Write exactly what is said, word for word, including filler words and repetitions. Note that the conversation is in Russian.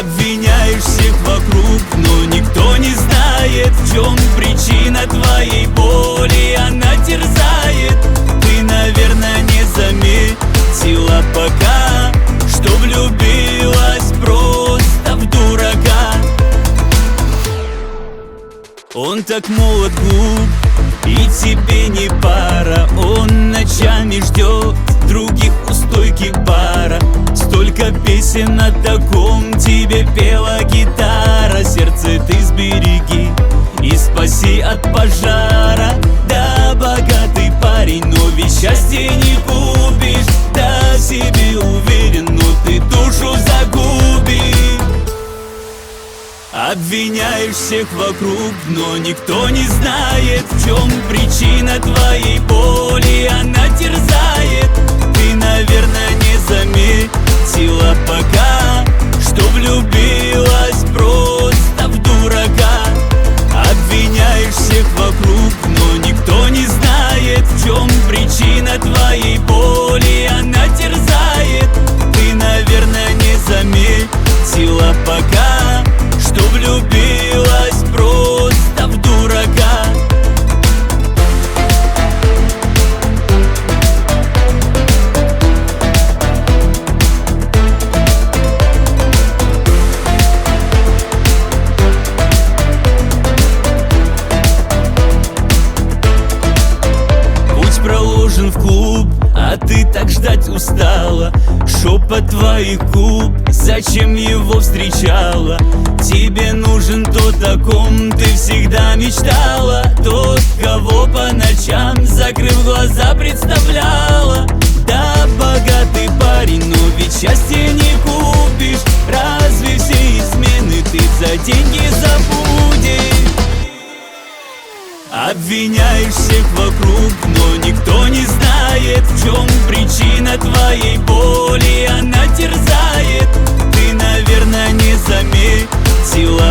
Обвиняешь всех вокруг, но никто не знает, в чем причина твоей боли. Она терзает, ты, наверное, не заметила пока, что влюбилась просто в дурака. Он так молод, глуп, и тебе не пара. Он ночами ждет других у стойки бара. Столько песен о таком тебе пела гитара. Сердце ты сбереги и спаси от пожара. Да, богатый парень, но ведь счастье не купишь. Да, в себе уверен, но ты душу загубишь. Обвиняешь всех вокруг, но никто не знает, в чем причина твоей боли. Она терзает, ты, наверное, не заметила пока, что влюбилась просто в дурака. Обвиняешь всех вокруг, но никто не знает, в чем причина твоей боли. Она терзает, ты, наверное, не заметила пока, что влюбилась просто в дурака. Путь проложен в клуб, а ты так ждать устала. Шепот твоих губ, зачем его встречала? Тебе нужен тот, о ком ты всегда мечтала. Тот, кого по ночам, закрыв глаза, представляла. Да, богатый парень, но ведь счастье не купишь. Разве все измены ты за деньги забудешь? Обвиняешь всех вокруг, но никто не знает, в чем причина твоей боли. Она терзает, ты, наверное, не заметила